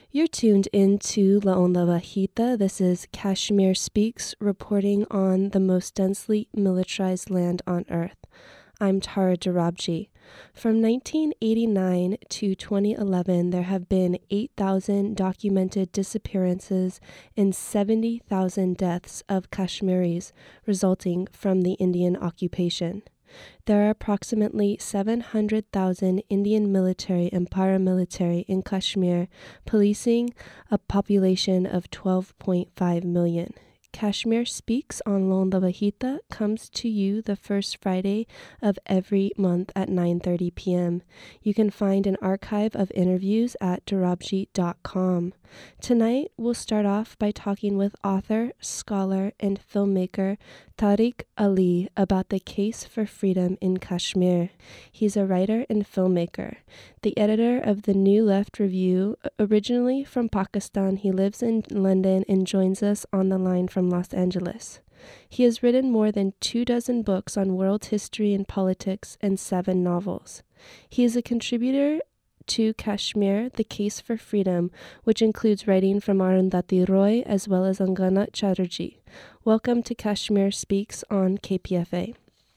You're tuned into La Onda Bajita. This is Kashmir Speaks, reporting on the most densely militarized land on Earth. I'm Tara Darabji. From 1989 to 2011, there have been 8,000 documented disappearances and 70,000 deaths of Kashmiris resulting from the Indian occupation. There are approximately 700,000 Indian military and paramilitary in Kashmir, policing a population of 12.5 million. Kashmir Speaks on La Onda Bajita comes to you the first Friday of every month at 9:30 p.m. You can find an archive of interviews at darabji.com. Tonight, we'll start off by talking with author, scholar, and filmmaker Tariq Ali about the case for freedom in Kashmir. He's a writer and filmmaker, the editor of the New Left Review. Originally from Pakistan, he lives in London and joins us on the line from Los Angeles. He has written more than 24 books on world history and politics and 7 novels. He is a contributor to Kashmir, The Case for Freedom, which includes writing from Arundhati Roy as well as Angana Chatterjee. Welcome to Kashmir Speaks on KPFA.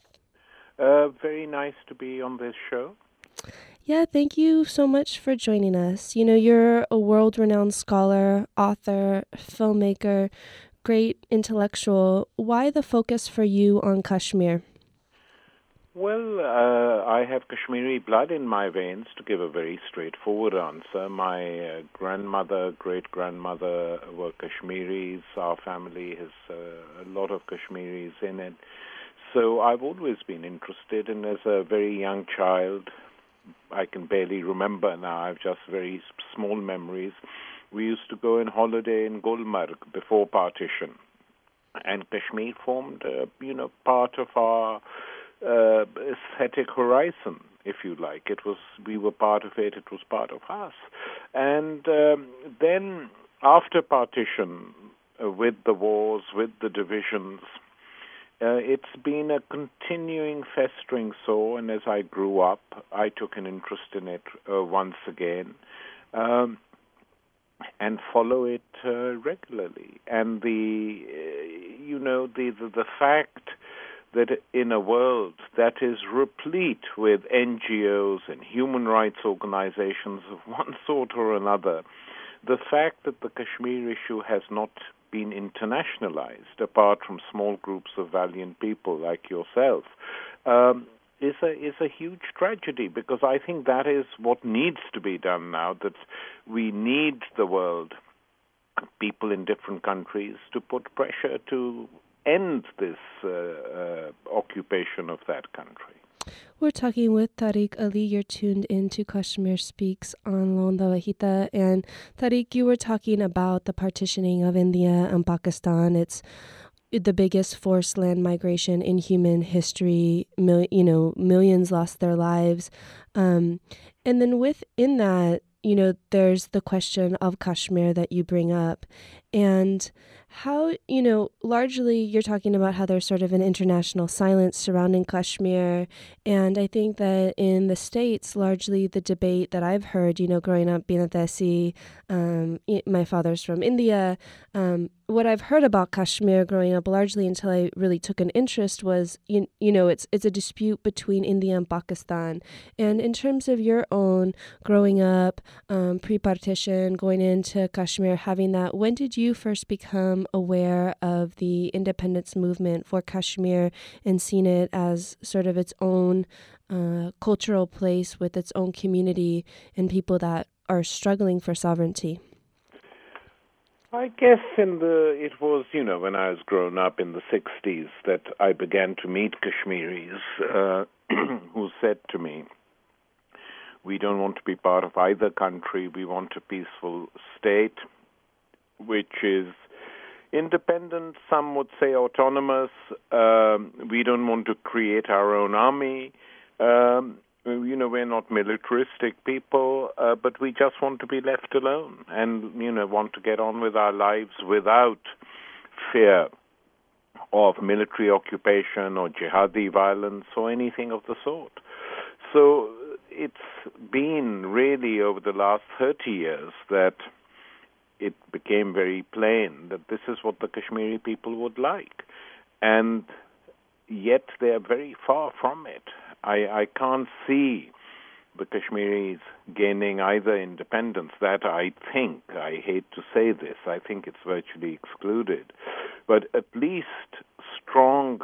Very nice to be on this show. Yeah, thank you so much for joining us. You know, you're a world-renowned scholar, author, filmmaker, great intellectual. Why the focus for you on Kashmir? Well, I have Kashmiri blood in my veins, to give a very straightforward answer. My grandmother, great-grandmother were Kashmiris. Our family has a lot of Kashmiris in it. So I've always been interested, and as a very young child, I can barely remember now, I've just very small memories. We used to go on holiday in Gulmarg before partition, and Kashmir formed, part of our aesthetic horizon, if you like. We were part of it, it was part of us. And then after partition, with the wars, with the divisions, it's been a continuing festering sore, and as I grew up, I took an interest in it once again, and follow it regularly. And the fact that in a world that is replete with NGOs and human rights organizations of one sort or another, the fact that the Kashmir issue has not been internationalized, apart from small groups of valiant people like yourself, is a huge tragedy, because I think that is what needs to be done now, that we need the world, people in different countries, to put pressure to end this occupation of that country. We're talking with Tariq Ali. You're tuned into Kashmir Speaks on La Onda Bajita. And Tariq, you were talking about the partitioning of India and Pakistan. It's the biggest forced land migration in human history. Millions lost their lives. And then within that, there's the question of Kashmir that you bring up. And how, largely you're talking about how there's sort of an international silence surrounding Kashmir. And I think that in the States, largely the debate that I've heard, growing up being a Desi, my father's from India, what I've heard about Kashmir growing up largely until I really took an interest was, it's a dispute between India and Pakistan. And in terms of your own growing up, pre-partition, going into Kashmir, having that, when did you first become aware of the independence movement for Kashmir and seen it as sort of its own cultural place with its own community and people that are struggling for sovereignty? I guess it was, when I was growing up in the 60s that I began to meet Kashmiris who said to me, we don't want to be part of either country. We want a peaceful state, which is independent, some would say autonomous. We don't want to create our own army. We're not militaristic people, but we just want to be left alone and, want to get on with our lives without fear of military occupation or jihadi violence or anything of the sort. So it's been really over the last 30 years that it became very plain that this is what the Kashmiri people would like. And yet they are very far from it. I can't see the Kashmiris gaining either independence. That I hate to say this, I think it's virtually excluded, but at least strong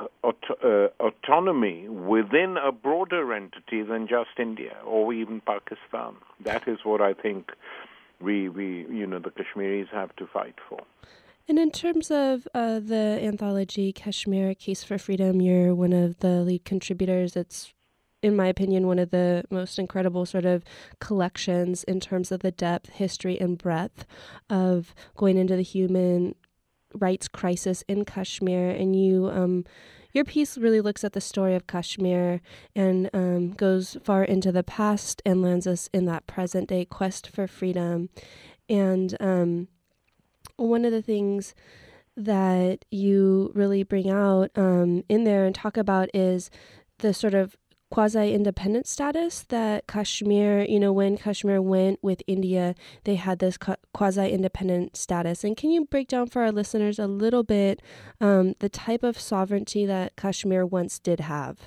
autonomy within a broader entity than just India or even Pakistan. That is what I think we the Kashmiris have to fight for. And in terms of the anthology Kashmir, A Case for Freedom, you're one of the lead contributors. It's, in my opinion, one of the most incredible sort of collections in terms of the depth, history, and breadth of going into the human rights crisis in Kashmir. And your piece really looks at the story of Kashmir and goes far into the past and lands us in that present-day quest for freedom. And one of the things that you really bring out in there and talk about is the sort of quasi-independent status that Kashmir, when Kashmir went with India, they had this quasi-independent status. And can you break down for our listeners a little bit the type of sovereignty that Kashmir once did have?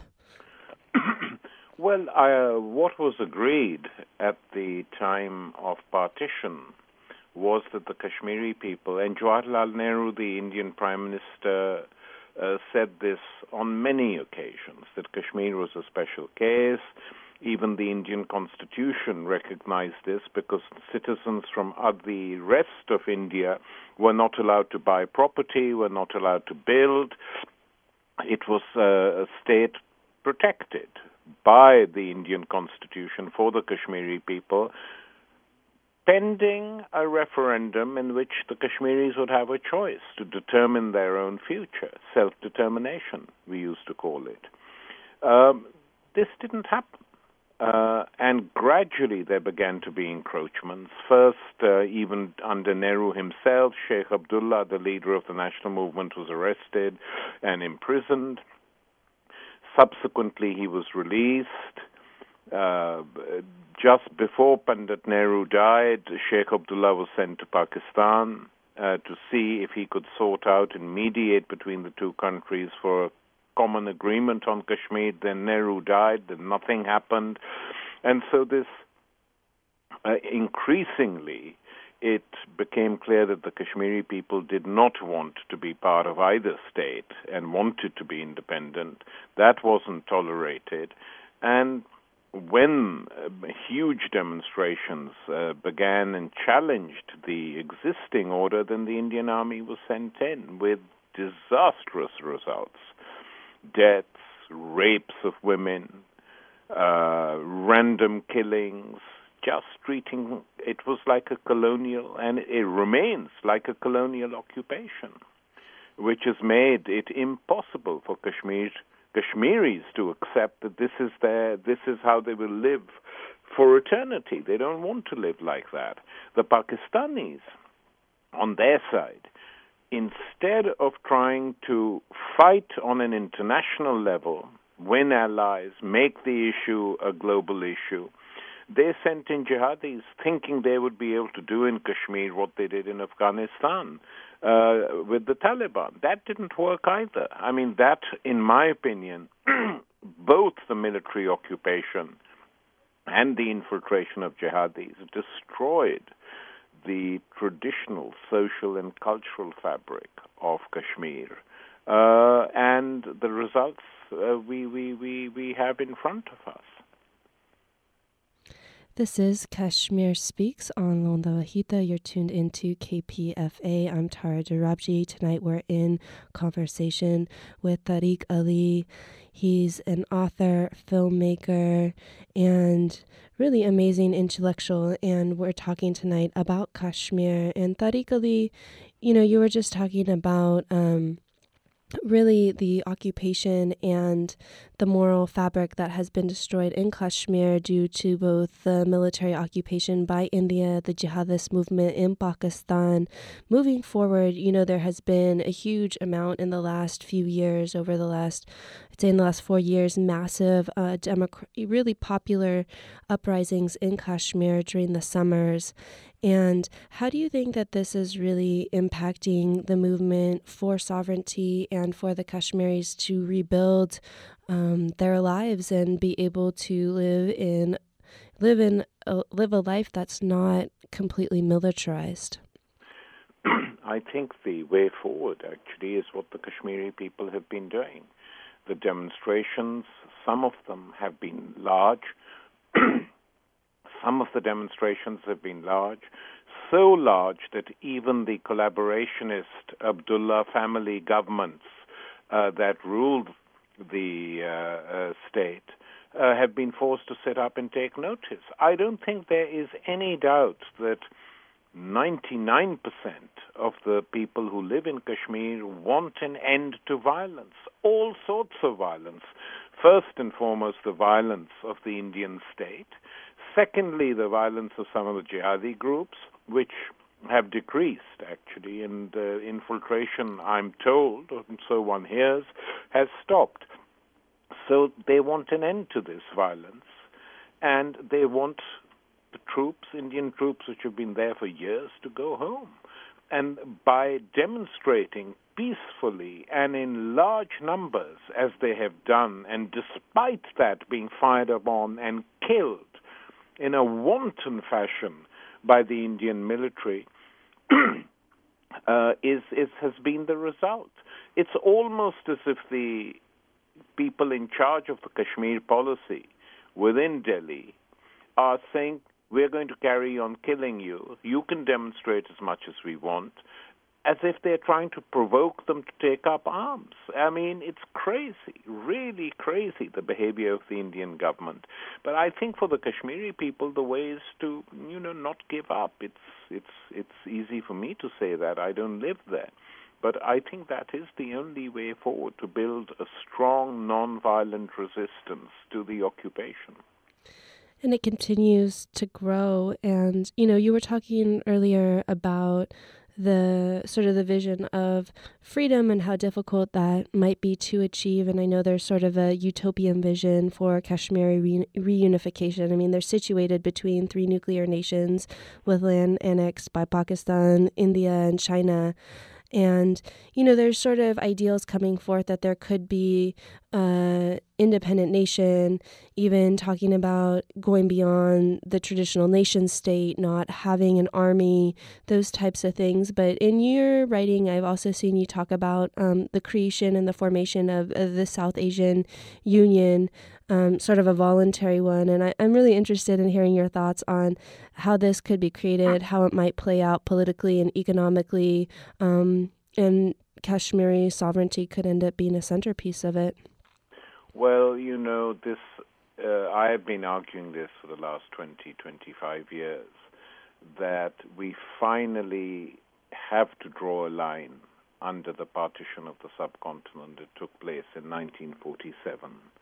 Well, what was agreed at the time of partition was that the Kashmiri people, and Jawaharlal Nehru, the Indian Prime Minister, said this on many occasions, that Kashmir was a special case. Even the Indian Constitution recognized this because citizens from the rest of India were not allowed to buy property, were not allowed to build. It was a state protected by the Indian Constitution for the Kashmiri people, pending a referendum in which the Kashmiris would have a choice to determine their own future. Self-determination, we used to call it. This didn't happen. And gradually there began to be encroachments. First, even under Nehru himself, Sheikh Abdullah, the leader of the national movement, was arrested and imprisoned. Subsequently, he was released. Just before Pandit Nehru died, Sheikh Abdullah was sent to Pakistan to see if he could sort out and mediate between the two countries for a common agreement on Kashmir. Then Nehru died, then nothing happened. And so this, increasingly, it became clear that the Kashmiri people did not want to be part of either state and wanted to be independent. That wasn't tolerated. And when huge demonstrations began and challenged the existing order, then the Indian army was sent in with disastrous results. Deaths, rapes of women, random killings, just treating it was like a colonial, and it remains like a colonial occupation, which has made it impossible for Kashmiris to accept that this is how they will live for eternity. They don't want to live like that. The Pakistanis, on their side, instead of trying to fight on an international level, win allies, make the issue a global issue, they sent in jihadis thinking they would be able to do in Kashmir what they did in Afghanistan with the Taliban. That didn't work either. I mean, that, in my opinion, both the military occupation and the infiltration of jihadis destroyed the traditional social and cultural fabric of Kashmir. And the results we have in front of us. This is Kashmir Speaks on Londa Wahita. You're tuned into KPFA. I'm Tara Jarabji. Tonight we're in conversation with Tariq Ali. He's an author, filmmaker, and really amazing intellectual. And we're talking tonight about Kashmir. And Tariq Ali, you were just talking about really the occupation and the moral fabric that has been destroyed in Kashmir due to both the military occupation by India, the jihadist movement in Pakistan. Moving forward, there has been a huge amount in the last few years, in the last 4 years, massive, really popular uprisings in Kashmir during the summers. And how do you think that this is really impacting the movement for sovereignty and for the Kashmiris to rebuild their lives and be able to live a life that's not completely militarized? I think the way forward actually is what the Kashmiri people have been doing. The demonstrations, some of them have been large. Some of the demonstrations have been large, so large that even the collaborationist Abdullah family governments that ruled the state have been forced to sit up and take notice. I don't think there is any doubt that 99% of the people who live in Kashmir want an end to violence, all sorts of violence. First and foremost, the violence of the Indian state. Secondly, the violence of some of the jihadi groups, which have decreased, actually, and infiltration, I'm told, and so one hears, has stopped. So they want an end to this violence, and they want the troops, Indian troops, which have been there for years, to go home. And by demonstrating peacefully and in large numbers, as they have done, and despite that being fired upon and killed in a wanton fashion by the Indian military, has been the result. It's almost as if the people in charge of the Kashmir policy within Delhi are saying, we're going to carry on killing you. You can demonstrate as much as we want, as if they're trying to provoke them to take up arms. I mean, it's crazy, really crazy, the behavior of the Indian government. But I think for the Kashmiri people, the way is to, not give up. It's easy for me to say that. I don't live there. But I think that is the only way forward, to build a strong, non-violent resistance to the occupation. And it continues to grow. And, you were talking earlier about the sort of the vision of freedom and how difficult that might be to achieve. And I know there's sort of a utopian vision for Kashmiri reunification. I mean, they're situated between 3 nuclear nations with land annexed by Pakistan, India, and China. And, there's sort of ideals coming forth that there could be an independent nation, even talking about going beyond the traditional nation state, not having an army, those types of things. But in your writing, I've also seen you talk about the creation and the formation of the South Asian Union, sort of a voluntary one. And I'm really interested in hearing your thoughts on how this could be created, how it might play out politically and economically, and Kashmiri sovereignty could end up being a centerpiece of it. Well, this I have been arguing this for the last 20, 25 years, that we finally have to draw a line under the partition of the subcontinent that took place in 1947.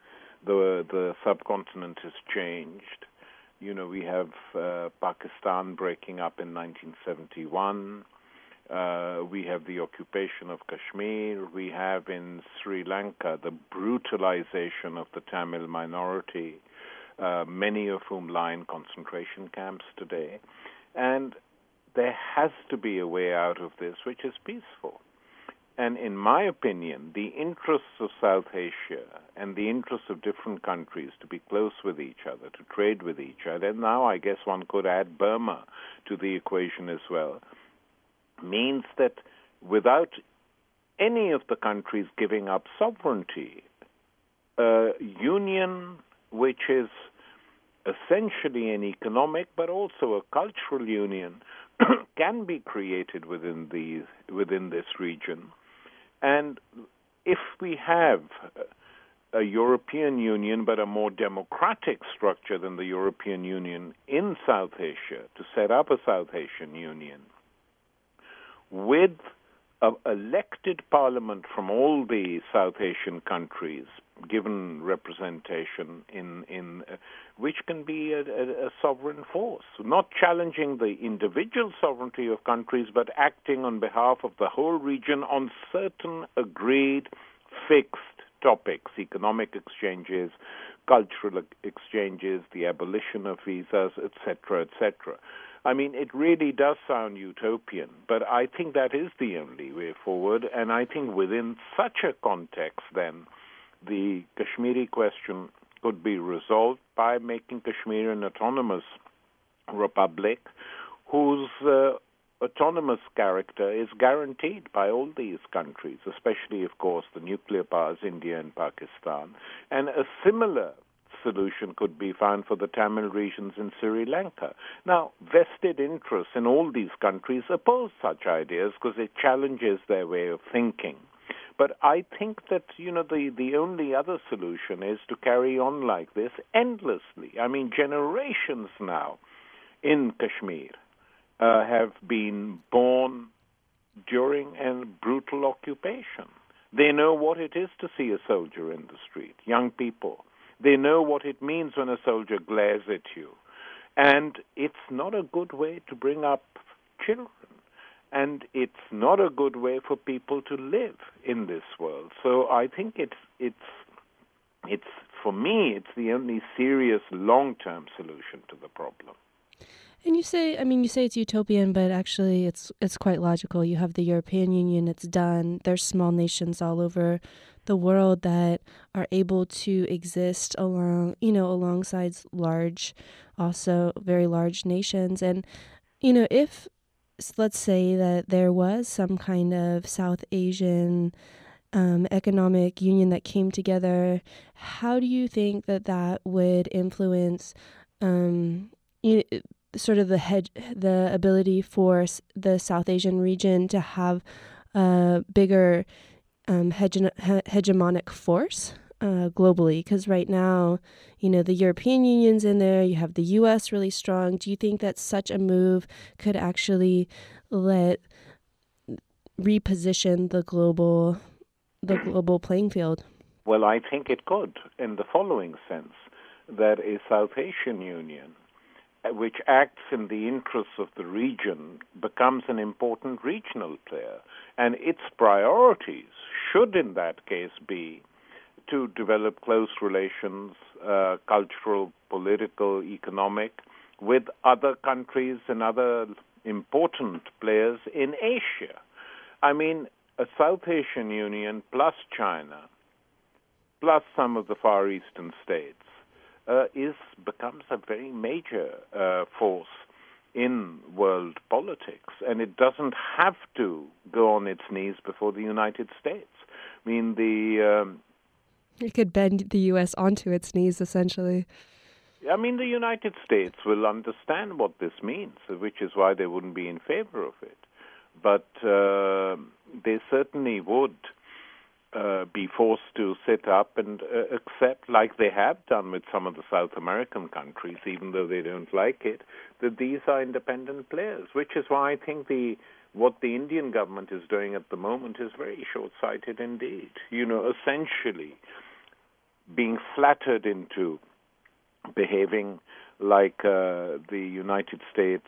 The subcontinent has changed. We have Pakistan breaking up in 1971. We have the occupation of Kashmir. We have in Sri Lanka the brutalization of the Tamil minority, many of whom lie in concentration camps today. And there has to be a way out of this which is peaceful. And in my opinion, the interests of South Asia and the interests of different countries to be close with each other, to trade with each other, and now I guess one could add Burma to the equation as well, means that without any of the countries giving up sovereignty, a union which is essentially an economic but also a cultural union can be created within this region. And if we have a European Union but a more democratic structure than the European Union in South Asia, to set up a South Asian Union with an elected parliament from all the South Asian countries, given representation in which can be a sovereign force, not challenging the individual sovereignty of countries, but acting on behalf of the whole region on certain agreed, fixed topics: economic exchanges, cultural exchanges, the abolition of visas, etc., etc. I mean, it really does sound utopian, but I think that is the only way forward. And I think within such a context, then, the Kashmiri question could be resolved by making Kashmir an autonomous republic whose autonomous character is guaranteed by all these countries, especially, of course, the nuclear powers, India and Pakistan. And a similar solution could be found for the Tamil regions in Sri Lanka. Now, vested interests in all these countries oppose such ideas because it challenges their way of thinking. But I think that, the only other solution is to carry on like this endlessly. I mean, generations now in Kashmir have been born during a brutal occupation. They know what it is to see a soldier in the street, young people. They know what it means when a soldier glares at you. And it's not a good way to bring up children. And it's not a good way for people to live in this world. So I think it's for me, it's the only serious long-term solution to the problem. And you say it's utopian, but actually it's quite logical. You have the European Union, it's done. There's small nations all over the world that are able to exist alongside large, also very large nations. And, if, let's say that there was some kind of South Asian economic union that came together, how do you think that would influence sort of the ability for the South Asian region to have a bigger hegemonic force globally? Because right now, the European Union's in there, you have the U.S. really strong. Do you think that such a move could actually reposition the global playing field? Well, I think it could, in the following sense, that a South Asian Union, which acts in the interests of the region, becomes an important regional player. And its priorities should, in that case, be to develop close relations, cultural, political, economic, with other countries and other important players in Asia. I mean, a South Asian Union plus China, plus some of the Far Eastern states, becomes a very major force in world politics, and it doesn't have to go on its knees before the United States. I mean, it could bend the U.S. onto its knees, essentially. I mean, the United States will understand what this means, which is why they wouldn't be in favor of it. But they certainly would be forced to sit up and accept, like they have done with some of the South American countries, even though they don't like it, that these are independent players, which is why I think what the Indian government is doing at the moment is very short-sighted indeed. Essentially being flattered into behaving like the United States,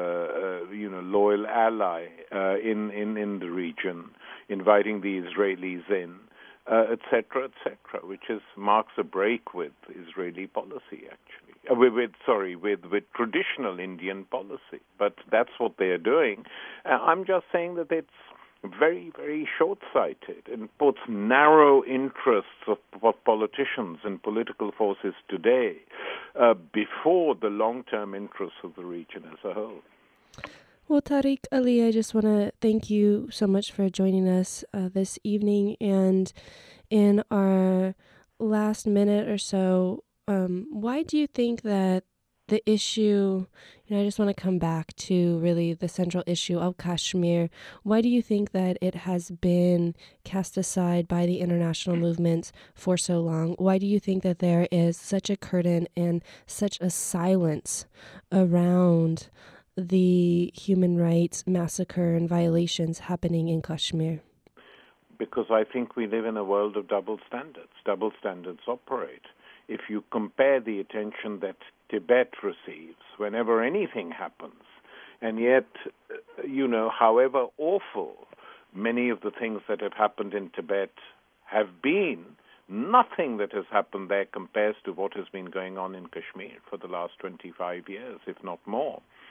loyal ally in the region, inviting the Israelis in, et cetera, which marks a break with Israeli policy, actually. With traditional Indian policy. But that's what they're doing. I'm just saying that it's very, very short-sighted and puts narrow interests of politicians and political forces today before the long-term interests of the region as a whole. Well, Tariq Ali, I just want to thank you so much for joining us this evening. And in our last minute or so, why do you think that the issue, I just want to come back to really the central issue of Kashmir. Why do you think that it has been cast aside by the international movement for so long? Why do you think that there is such a curtain and such a silence around the human rights massacre and violations happening in Kashmir? Because I think we live in a world of double standards. Double standards operate. If you compare the attention that Tibet receives whenever anything happens, and yet, however awful many of the things that have happened in Tibet have been, nothing that has happened there compares to what has been going on in Kashmir for the last 25 years, if not more.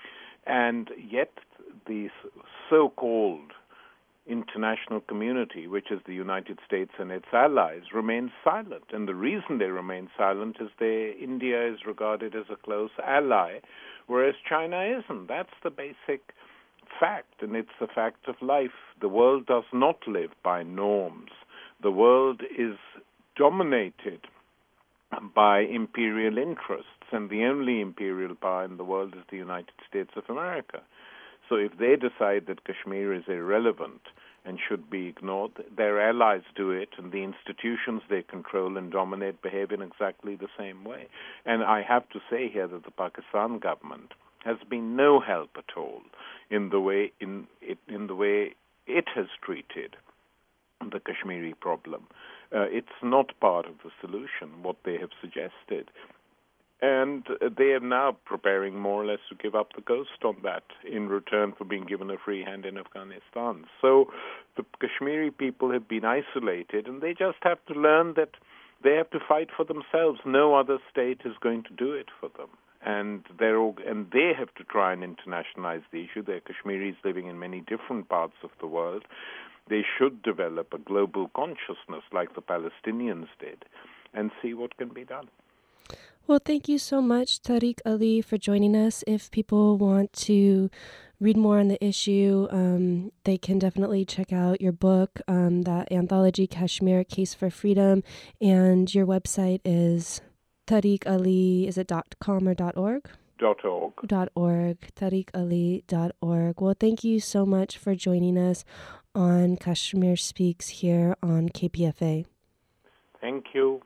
And yet the so-called international community, which is the United States and its allies, remains silent. And the reason they remain silent is India is regarded as a close ally, whereas China isn't. That's the basic fact, and it's the fact of life. The world does not live by norms. The world is dominated by imperial interests, and the only imperial power in the world is the United States of America. So if they decide that Kashmir is irrelevant and should be ignored, their allies do it, and the institutions they control and dominate behave in exactly the same way. And I have to say here that the Pakistan government has been no help at all in the way it has treated the Kashmiri problem. It's not part of the solution, what they have suggested. And they are now preparing more or less to give up the ghost on that in return for being given a free hand in Afghanistan. So the Kashmiri people have been isolated, and they just have to learn that they have to fight for themselves. No other state is going to do it for them. And they have to try and internationalize the issue. There are Kashmiris living in many different parts of the world. They should develop a global consciousness like the Palestinians did and see what can be done. Well, thank you so much, Tariq Ali, for joining us. If people want to read more on the issue, they can definitely check out your book, that anthology, Kashmir, Case for Freedom, and your website is Tariq Ali, is it .com or .org? .org. .org, tariqali.org. Well, thank you so much for joining us on Kashmir Speaks here on KPFA. Thank you.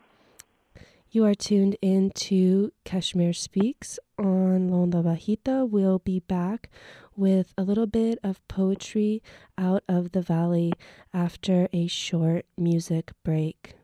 You are tuned in to Kashmir Speaks on La Onda Bajita. We'll be back with a little bit of poetry out of the valley after a short music break.